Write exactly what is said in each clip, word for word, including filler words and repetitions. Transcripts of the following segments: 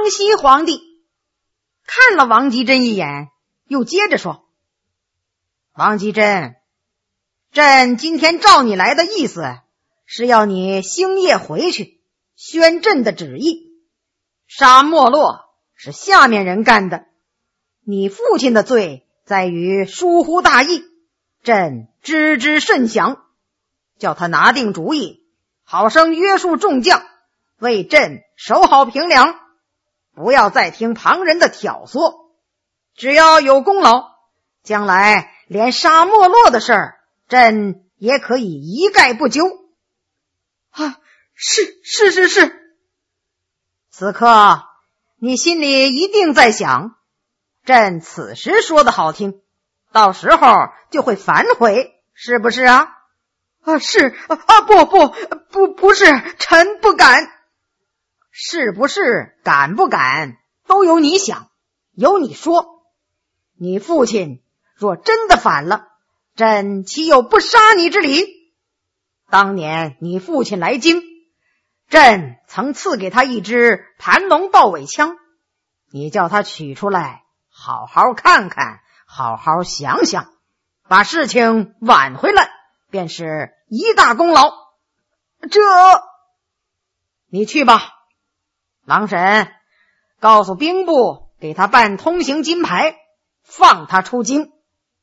康熙皇帝看了王吉珍一眼，又接着说：王吉珍，朕今天召你来的意思是要你星夜回去宣朕的旨意，杀没落是下面人干的，你父亲的罪在于疏忽大意，朕知之甚详，叫他拿定主意，好生约束众将，为朕守好平凉，不要再听旁人的挑唆，只要有功劳，将来连杀没落的事儿，朕也可以一概不究。啊，是是是是。此刻你心里一定在想，朕此时说的好听，到时候就会反悔，是不是啊？啊，是啊，不不不不是，臣不敢。是不是敢不敢都由你想，由你说。你父亲若真的反了，朕岂有不杀你之理？当年你父亲来京，朕曾赐给他一支盘龙豹尾枪，你叫他取出来好好看看，好好想想，把事情挽回来，便是一大功劳。这你去吧，郎婶告诉兵部给他办通行金牌，放他出京。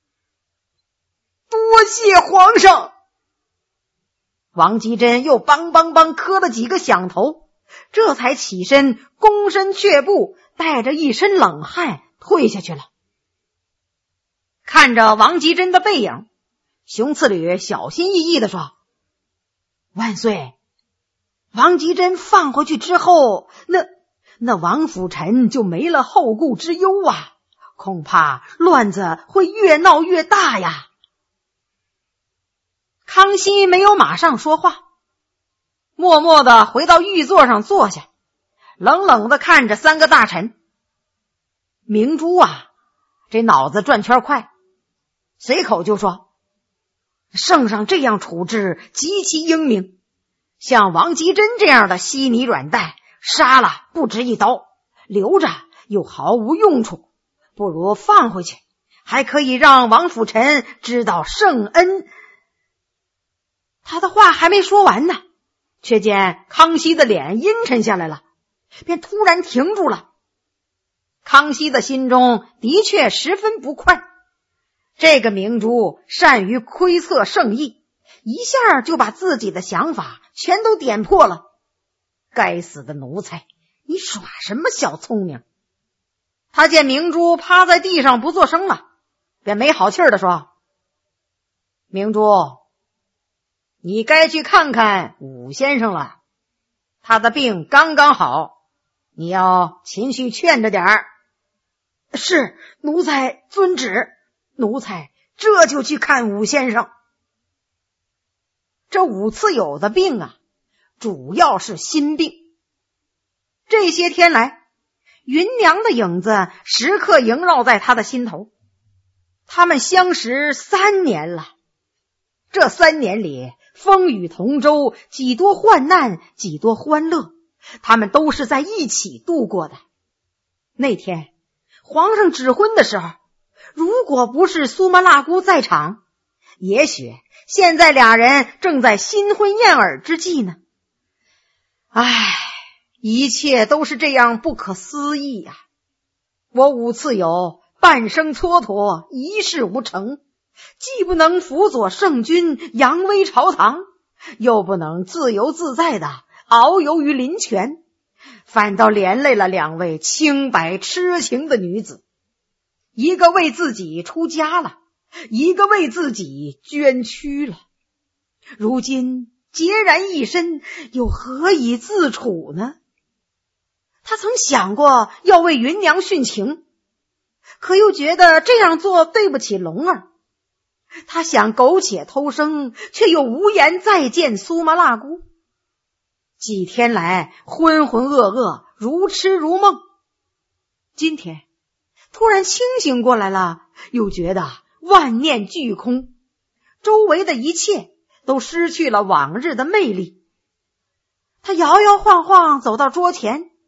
多谢皇上。王吉珍又梆梆梆磕了几个响头，这才起身躬身却步，带着一身冷汗退下去了。看着王吉珍的背影，熊次履小心翼翼地说：万岁，王吉珍放回去之后，那那王辅臣就没了后顾之忧啊，恐怕乱子会越闹越大呀。康熙没有马上说话，默默地回到御座上坐下，冷冷地看着三个大臣。明珠啊，这脑子转圈快，随口就说：圣上这样处置极其英明，像王吉珍这样的稀泥软蛋，杀了不值一刀，留着又毫无用处，不如放回去，还可以让王辅臣知道圣恩。他的话还没说完呢，却见康熙的脸阴沉下来了，便突然停住了。康熙的心中的确十分不快，这个明珠善于窥测圣意，一下就把自己的想法全都点破了。该死的奴才，你耍什么小聪明？他见明珠趴在地上不作声了，便没好气儿地说：明珠，你该去看看武先生了，他的病刚刚好，你要勤去劝着点儿。是，奴才遵旨，奴才这就去看武先生。这武次友的病啊，主要是心病。这些天来，芸娘的影子时刻萦绕在他的心头。他们相识三年了，这三年里风雨同舟，几多患难，几多欢乐，他们都是在一起度过的。那天皇上指婚的时候，如果不是苏麻辣姑在场，也许现在俩人正在新婚燕尔之际呢。唉，一切都是这样不可思议呀、啊！我武次友半生蹉跎，一事无成，既不能辅佐圣君扬威朝堂，又不能自由自在的遨游于林泉，反倒连累了两位清白痴情的女子，一个为自己出家了，一个为自己捐躯了。如今孑然一身，又何以自处呢？他曾想过要为芸娘殉情，可又觉得这样做对不起龙儿。他想苟且偷生，却又无颜再见苏麻辣姑。几天来浑浑噩噩，如痴如梦。今天突然清醒过来了，又觉得万念俱空，周围的一切都失去了往日的魅力。他摇摇晃晃走到桌前，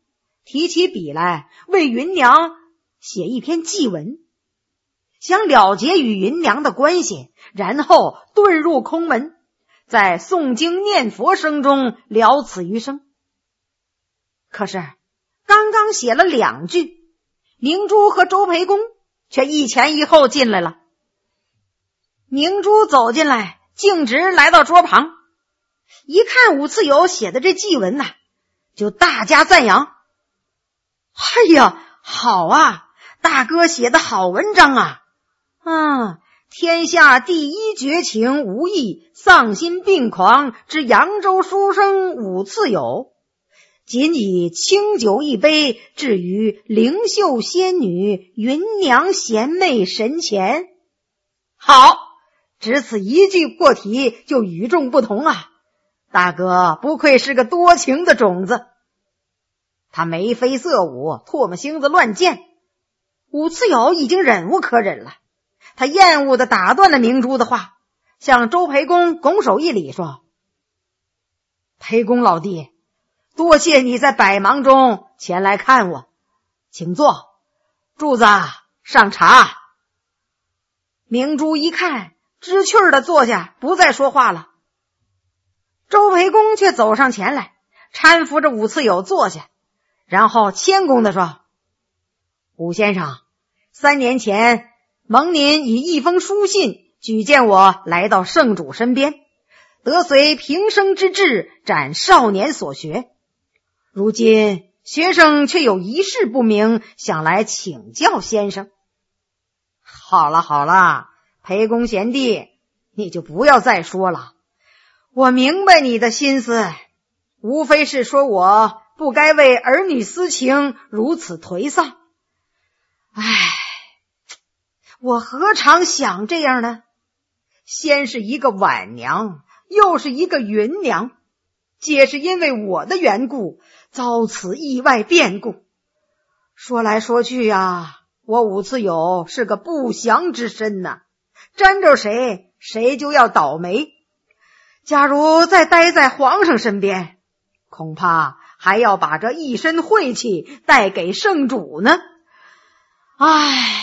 提起笔来为芸娘写一篇祭文，想了结与芸娘的关系，然后遁入空门，在诵经念佛声中了此余生。可是刚刚写了两句，明珠和周培公却一前一后进来了。明珠走进来，径直来到桌旁，一看武次友写的这祭文呐、啊，就大加赞扬。哎呀，好啊，大哥写的好文章啊！啊，天下第一绝情无义、丧心病狂之扬州书生武次友，仅以清酒一杯，置于灵秀仙女芸娘贤妹神前。好，只此一句过题就与众不同啊！大哥不愧是个多情的种子。他眉飞色舞，唾沫星子乱溅。武次友已经忍无可忍了，他厌恶地打断了明珠的话，向周培公拱手一礼说：培公老弟，多谢你在百忙中前来看我，请坐，柱子上茶。明珠一看，知趣儿地坐下，不再说话了。周培公却走上前来，搀扶着武次友坐下，然后谦恭地说：武先生，三年前蒙您以一封书信举荐我来到圣主身边，得随平生之志展少年所学。如今学生却有一事不明，想来请教先生。好了好了，裴公贤弟，你就不要再说了，我明白你的心思，无非是说我不该为儿女私情如此颓丧。唉，我何尝想这样呢？先是一个婉娘，又是一个芸娘，皆是因为我的缘故遭此意外变故。说来说去啊，我武次友是个不祥之身呐、啊，沾着谁谁就要倒霉。假如再待在皇上身边，恐怕还要把这一身晦气带给圣主呢。唉，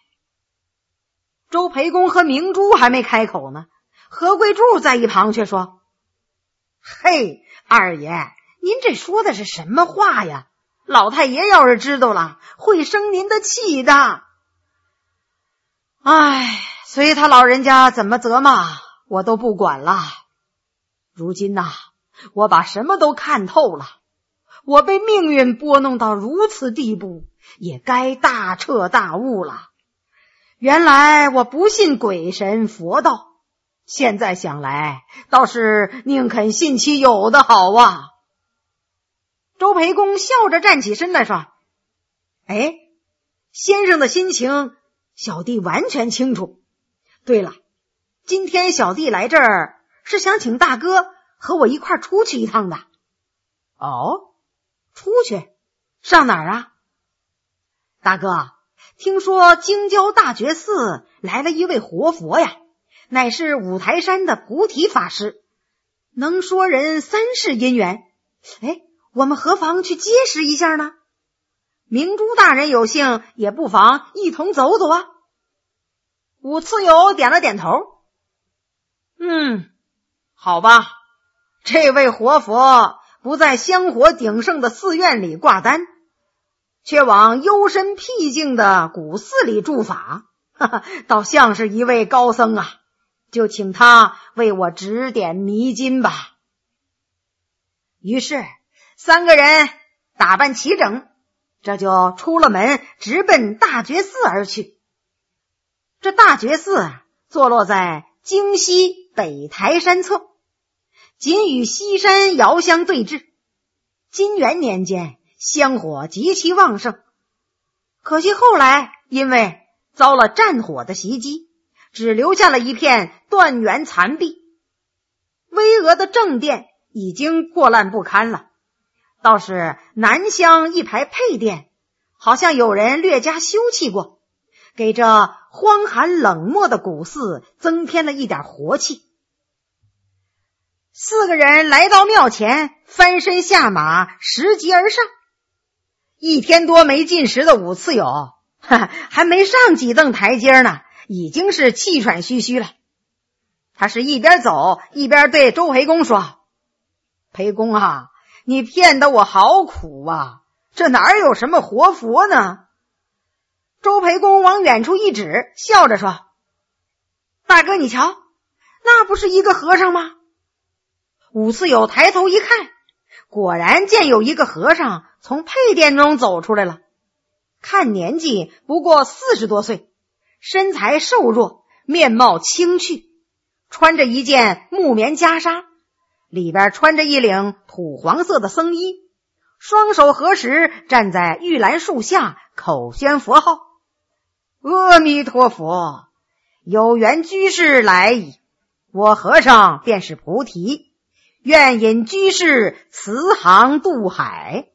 周培公和明珠还没开口呢，何贵柱在一旁却说：嘿，二爷，您这说的是什么话呀？老太爷要是知道了，会生您的气的。唉，随他老人家怎么责骂，我都不管了。如今呐、啊，我把什么都看透了，我被命运拨弄到如此地步，也该大彻大悟了。原来我不信鬼神佛道，现在想来倒是宁肯信其有的好啊。周培公笑着站起身来说：哎，先生的心情小弟完全清楚。对了，今天小弟来这儿是想请大哥和我一块出去一趟的。哦，出去？上哪儿啊？大哥，听说京郊大觉寺来了一位活佛呀，乃是五台山的菩提法师，能说人三世姻缘。哎，我们何妨去结识一下呢？明珠大人有幸，也不妨一同走走啊。武次友点了点头。嗯，好吧，这位活佛不在香火鼎盛的寺院里挂单，却往幽深僻静的古寺里住法，哈哈，倒像是一位高僧啊，就请他为我指点迷津吧。于是三个人打扮齐整，这就出了门，直奔大觉寺而去。这大觉寺坐落在京西北台山侧，仅与西山遥相对峙。金元年间香火极其旺盛，可惜后来因为遭了战火的袭击，只留下了一片断垣残壁。巍峨的正殿已经破烂不堪了，倒是南厢一排配殿，好像有人略加修葺过，给这荒寒冷漠的古寺增添了一点活气。四个人来到庙前，翻身下马，拾级而上。 一天多没进食的武次友，哈，还没上几蹬台阶呢，已经是气喘吁吁了。他是一边走一边对周培公说：“培公啊，你骗得我好苦啊，这哪有什么活佛呢？”周培公往远处一指，笑着说：“大哥，你瞧，那不是一个和尚吗？”武次友抬头一看，果然见有一个和尚从配殿中走出来了，看年纪不过四十多岁，身材瘦弱，面貌清趣，穿着一件木棉袈裟，里边穿着一领土黄色的僧衣，双手合十站在玉兰树下，口宣佛号：“阿弥陀佛，有缘居士来矣，我和尚便是菩提，愿引居士慈航渡海。”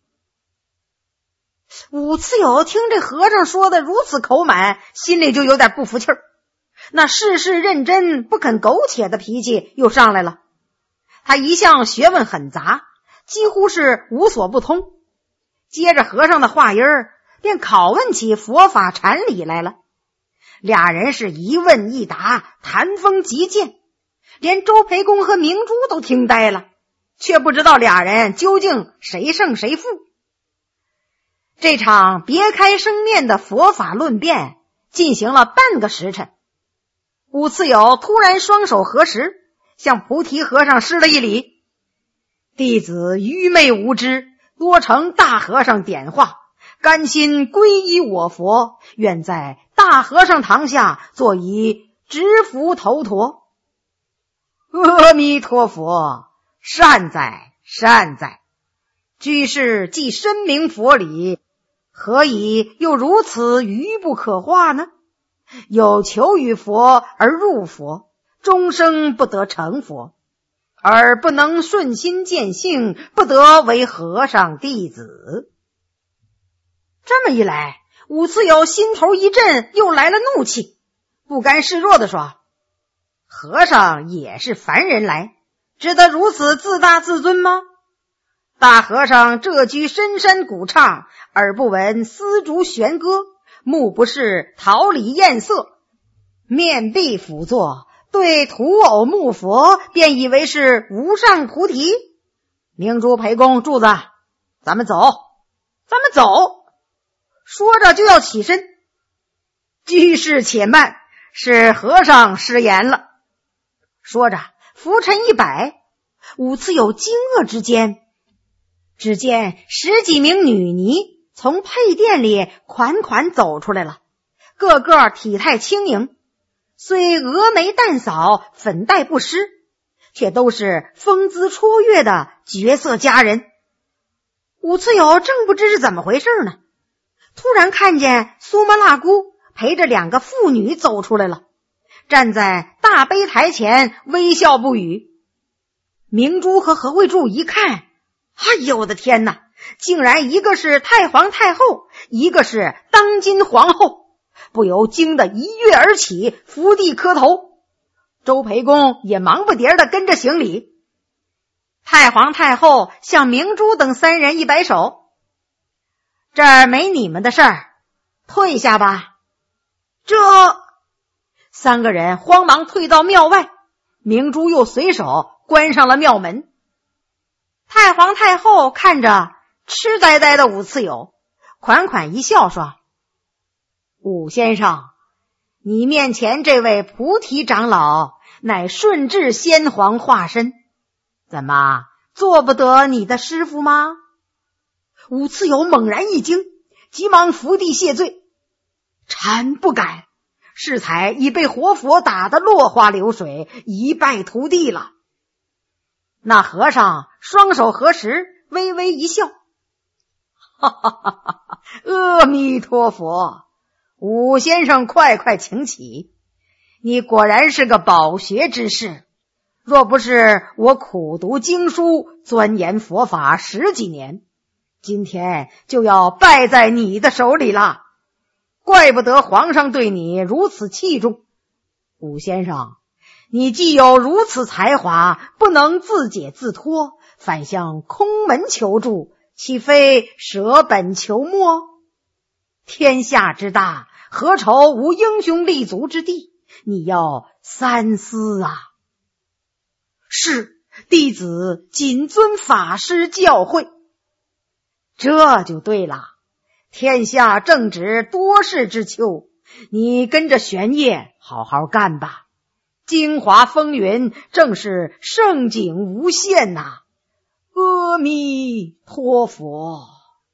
武次友听这和尚说的如此口满，心里就有点不服气儿，那事事认真不肯苟且的脾气又上来了。他一向学问很杂，几乎是无所不通，接着和尚的话音儿便拷问起佛法禅理来了。俩人是一问一答，谈风极剑，连周培公和明珠都听呆了，却不知道俩人究竟谁胜谁负。这场别开生面的佛法论辩进行了半个时辰，武次友突然双手合十，向菩提和尚施了一礼：“弟子愚昧无知，多承大和尚点化，甘心皈依我佛，愿在大和尚堂下做一执服头陀。”“阿弥陀佛，善哉善哉，居士既深明佛理，何以又如此愚不可化呢？有求于佛而入佛，终生不得成佛，而不能顺心见性，不得为和尚弟子。”这么一来，武次友心头一震，又来了怒气，不甘示弱地说：“和尚也是凡人来，值得如此自大自尊吗？大和尚这居深山古刹，耳不闻丝竹弦歌，目不视桃李艳色，面壁俯坐，对土偶木佛便以为是无上菩提。明珠培公，柱子，咱们走，咱们走。”说着就要起身。“居士且慢，是和尚失言了。”说着拂尘一摆，武次友惊愕之间，只见十几名女尼从配殿里款款走出来了，个个体态轻盈，虽峨眉淡扫，粉黛不施，却都是风姿绰约的绝色佳人。武次友正不知是怎么回事呢，突然看见苏麻辣姑陪着两个妇女走出来了，站在大碑台前微笑不语。明珠和何慧柱一看，哎呦我的天哪，竟然一个是太皇太后，一个是当今皇后，不由惊得一跃而起，伏地磕头。周培公也忙不迭地跟着行礼。太皇太后向明珠等三人一摆手：“这儿没你们的事儿，退下吧。”这三个人慌忙退到庙外，明珠又随手关上了庙门。太皇太后看着痴呆呆的武次友，款款一笑说：“武先生，你面前这位菩提长老乃顺治先皇化身，怎么做不得你的师傅吗？”武次友猛然一惊，急忙伏地谢罪：“臣不敢，适才已被活佛打得落花流水，一败涂地了。”那和尚双手合十，微微一笑：“哈哈哈哈，阿弥陀佛，武先生快快请起，你果然是个饱学之士，若不是我苦读经书，钻研佛法十几年，今天就要败在你的手里了。怪不得皇上对你如此器重。武先生，你既有如此才华，不能自解自脱，反向空门求助， 岂非舍本求末？天下之大，何愁无英雄立足之地？你要三思啊！是，弟子谨遵法师教诲。这就对了，天下正值多事之秋，你跟着玄烨好好干吧。京华风云正是盛景无限呐、啊！阿弥陀佛。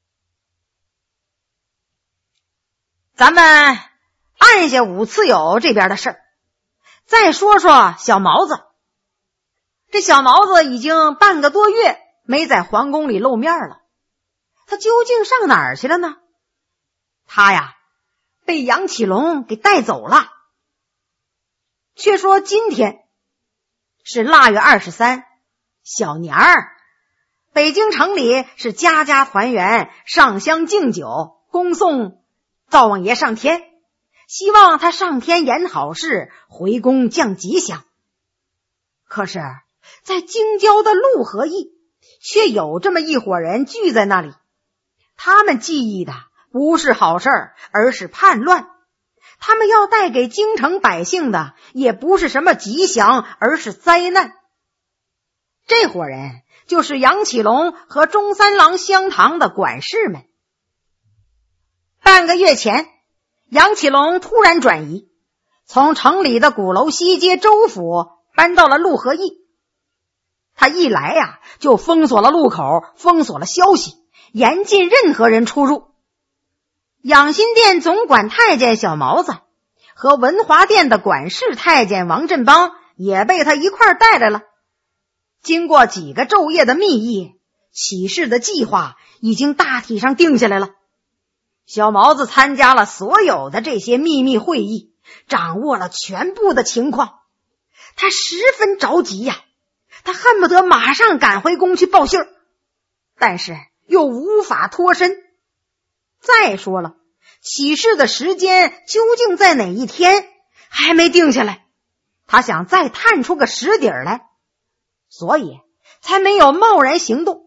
咱们按下五次友这边的事儿，再说说小毛子。这小毛子已经半个多月没在皇宫里露面了，他究竟上哪儿去了呢？他呀，被杨启龙给带走了。却说今天是腊月二十三，小年儿，北京城里是家家团圆，上香敬酒，恭送灶王爷上天，希望他上天演好事，回宫降吉祥。可是在京郊的陆和驿，却有这么一伙人聚在那里，他们记忆的不是好事，而是叛乱。他们要带给京城百姓的也不是什么吉祥，而是灾难。这伙人就是杨启龙和中三郎香堂的管事们。半个月前，杨启龙突然转移，从城里的鼓楼西街州府搬到了陆和驿。他一来呀、啊，就封锁了路口，封锁了消息，严禁任何人出入。养心殿总管太监小毛子和文华殿的管事太监王振邦也被他一块带来了。经过几个昼夜的密议，起事的计划已经大体上定下来了。小毛子参加了所有的这些秘密会议，掌握了全部的情况。他十分着急呀、啊，他恨不得马上赶回宫去报信儿，但是又无法脱身。再说了，起事的时间究竟在哪一天还没定下来，他想再探出个实底儿来，所以才没有贸然行动。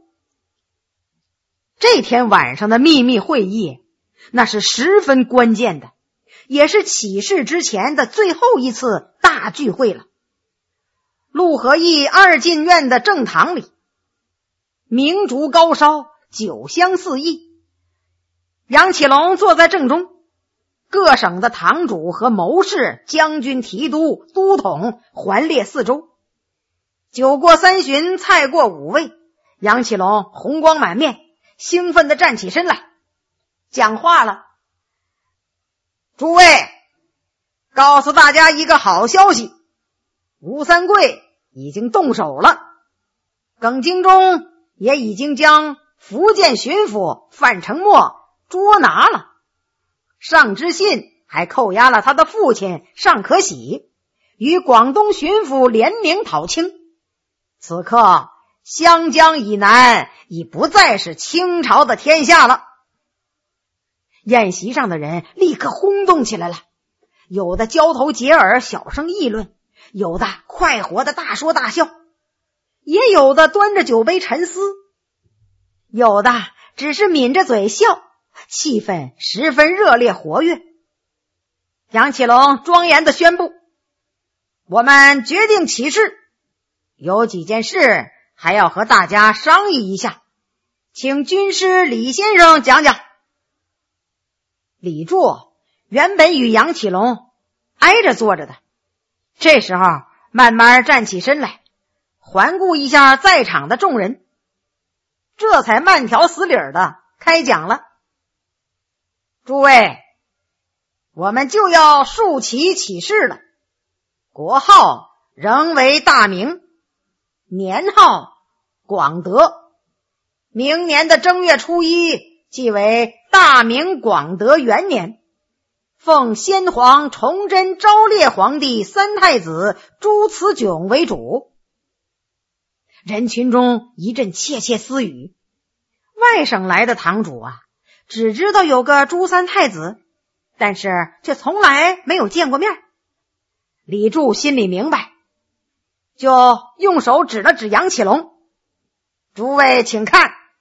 这天晚上的秘密会议，那是十分关键的，也是起事之前的最后一次大聚会了。陆和驿二进院的正堂里，明烛高烧，酒香四溢。杨启龙坐在正中，各省的堂主和谋士、将军、提督、都统环列四周。酒过三巡，菜过五味，杨启龙红光满面，兴奋地站起身来讲话了。诸位，告诉大家一个好消息，吴三桂已经动手了，耿精忠也已经将福建巡抚范承墨捉拿了，上知信还扣押了他的父亲尚可喜，与广东巡抚联名讨清。此刻湘江以南已不再是清朝的天下了。宴席上的人立刻轰动起来了，有的交头接耳，小声议论，有的快活的大说大笑，也有的端着酒杯沉思，有的只是抿着嘴笑，气氛十分热烈活跃。杨启龙庄严地宣布，我们决定起事，有几件事还要和大家商议一下，请军师李先生讲讲。李柱原本与杨启龙挨着坐着的，这时候慢慢站起身来，环顾一下在场的众人，这才慢条斯理的开讲了。诸位，我们就要竖旗起事了，国号仍为大明，年号广德，明年的正月初一即为大明广德元年，奉先皇崇祯昭烈皇帝三太子朱慈炯为主。人群中一阵窃窃私语，外省来的堂主啊，只知道有个朱三太子，但是却从来没有见过面。李柱心里明白，就用手指了指杨启龙，诸位请看，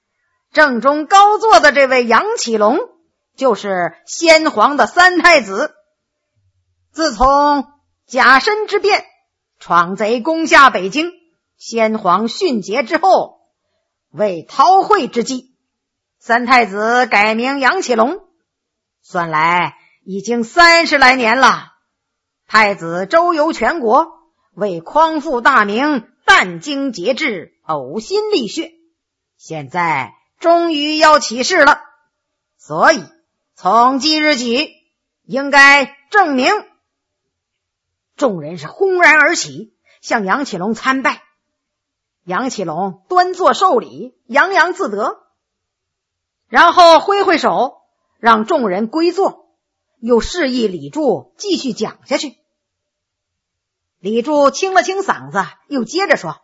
正中高坐的这位杨启隆就是先皇的三太子。自从甲申之变，闯贼攻下北京，先皇殉节之后，为韬晦之计，三太子改名杨启隆，算来已经三十来年了。太子周游全国，为匡复大明，殚精竭智，呕心沥血，现在终于要起事了，所以从今日起应该正名。众人是轰然而起，向杨启隆参拜。杨启隆端坐受礼，洋洋自得，然后挥挥手让众人归坐，又示意李柱继续讲下去。李柱清了清嗓子，又接着说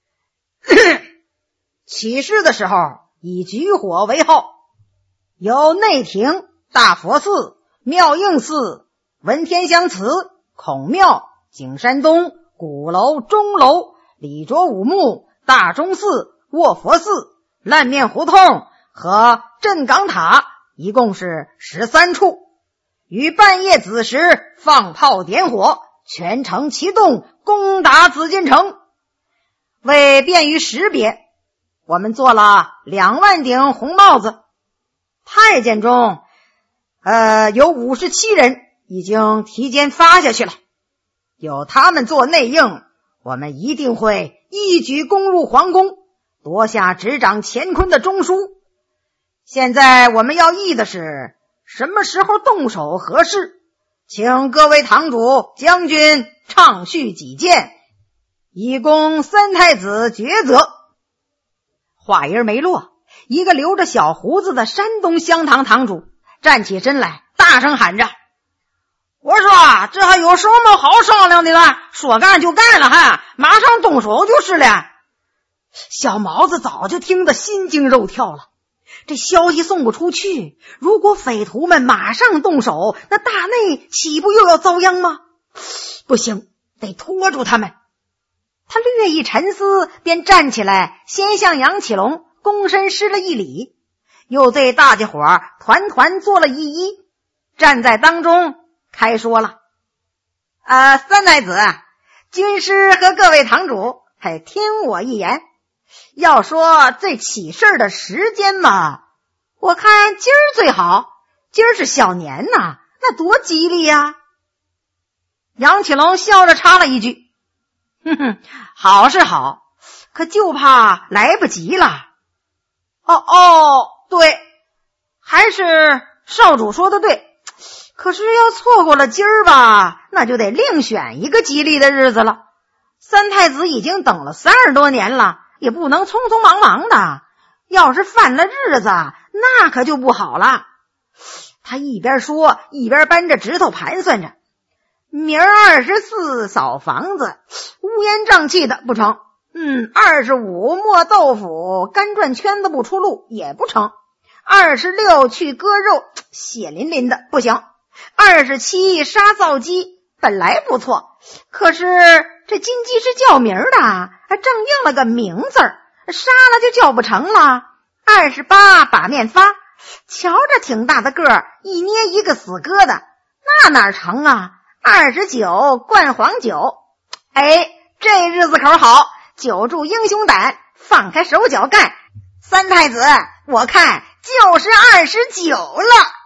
起事的时候以举火为号，由内廷、大佛寺、妙应寺、文天香祠、孔庙、景山东、鼓楼、钟楼、李卓武墓、大钟寺、卧佛寺、烂面胡同和镇岗塔，一共是十三处，于半夜子时放炮点火，全城齐动，攻打紫禁城。为便于识别，我们做了两万顶红帽子。太监中呃，有五十七人已经提前发下去了，有他们做内应，我们一定会一举攻入皇宫，夺下执掌乾坤的中枢。现在我们要议的是什么时候动手合适，请各位堂主将军畅叙己见，以供三太子抉择。话音没落，一个留着小胡子的山东厢堂堂主站起身来，大声喊着：我说这还有什么好商量的了？说干就干了，还马上动手就是了。小毛子早就听得心惊肉跳了，这消息送不出去，如果匪徒们马上动手，那大内岂不又要遭殃吗？不行，得拖住他们。他略一沉思，便站起来，先向杨启隆躬身施了一礼，又对大家伙儿团团做了一揖，站在当中开说了：呃，三太子，军师和各位堂主，还听我一言。要说这起事的时间嘛，我看今儿最好，今儿是小年呐，那多吉利呀！杨启隆笑着插了一句：哼哼，好是好，可就怕来不及了。哦哦，对，还是少主说的对，可是要错过了今儿吧，那就得另选一个吉利的日子了。三太子已经等了三十多年了，也不能匆匆忙忙的，要是犯了日子，那可就不好了。他一边说，一边扳着指头盘算着，明儿二十四扫房子，乌烟瘴气的不成，嗯，二十五磨豆腐，干转圈子不出路也不成，二十六去割肉，血淋淋的不行，二十七杀皂鸡，本来不错，可是这金鸡是叫名的，还正应了个名字儿，杀了就叫不成了。二十八把面发，瞧着挺大的个儿，一捏一个死疙瘩，那哪成啊？二十九灌黄酒，哎，这日子口好，酒助英雄胆，放开手脚干。三太子，我看就是二十九了。